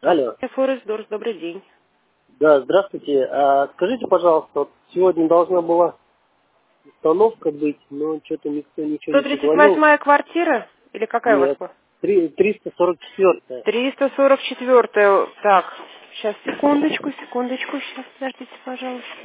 Алло. Форест Дорс, добрый день. Да, здравствуйте. Скажите, пожалуйста, вот сегодня должна была установка быть, но что-то никто ничего не позвонил. 138-я квартира? Или какая у вас Нет. была? 344. 344-я. Так, сейчас, секундочку, сейчас, подождите, пожалуйста.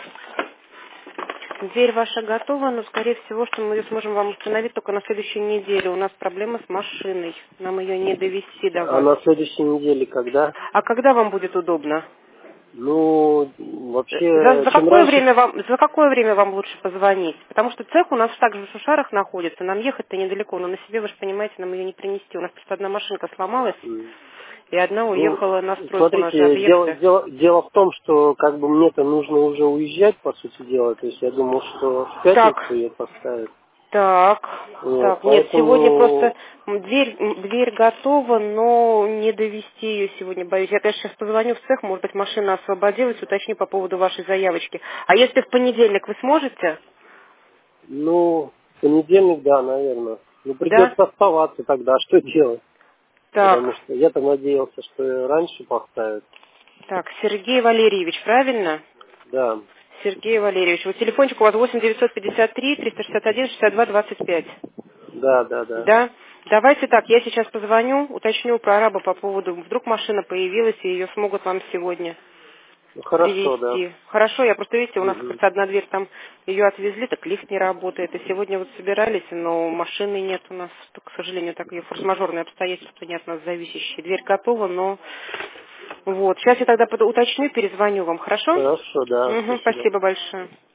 Дверь ваша готова, но, скорее всего, что мы ее сможем вам установить только на следующей неделе. У нас проблема с машиной. Нам ее не довести до А вас. на следующей неделе когда? А когда вам будет удобно? Ну, За, вообще, за чем какое раньше... время вам, за какое время вам лучше позвонить? Потому что цех у нас также в Шушарах находится, нам ехать-то недалеко, но на себе, вы же понимаете, нам ее не принести. У нас просто одна машинка сломалась, м, и одна Ну, уехала на стройку, у нас же смотрите, объекты. дело в том, что как бы мне-то нужно уже уезжать, по сути дела. То есть я думал, что в пятницу Так, ее поставят. так, Вот, так, нет, сегодня просто поэтому... дверь готова, но не довести ее сегодня, боюсь. Я, конечно, сейчас позвоню в цех, может быть, машина освободилась, уточню по поводу вашей заявочки. А если в понедельник вы сможете? Ну, в понедельник, да, наверное. Ну, Да? придется оставаться тогда, а что делать? Потому Так. что я-то надеялся, что раньше поставят. Так, Сергей Валерьевич, правильно? Да, Сергей Валерьевич. Вот телефончик у вас 8 953 361 62 25. да, да, да. Да? Давайте так, я сейчас позвоню, уточню про араба по поводу, вдруг машина появилась и ее смогут вам сегодня Ну, хорошо, да. привезти. Хорошо, я просто, видите, у нас Мгм. просто одна дверь там, ее отвезли, так лифт не работает. И сегодня вот собирались, но машины нет у нас, к сожалению, так и форс-мажорные обстоятельства не от нас зависящие. Дверь готова, но вот. Сейчас я тогда уточню, перезвоню вам, хорошо? Хорошо, да, Угу, спасибо. спасибо большое.